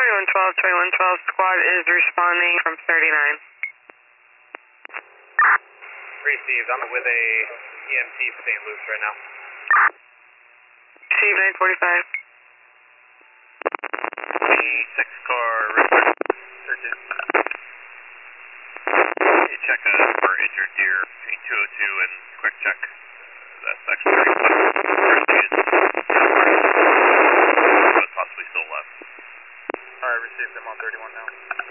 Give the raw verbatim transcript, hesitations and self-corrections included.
twenty-one twelve, twenty-one twelve squad is responding from thirty-nine. Received. I'm with a E M T Saint Luke's right now. Received nine forty-five. The six car report. Searches. You check uh, for injured deer between two oh two and quick check. That's section thirty-one. Possibly still alive. Alright, received. I'm on thirty-one now.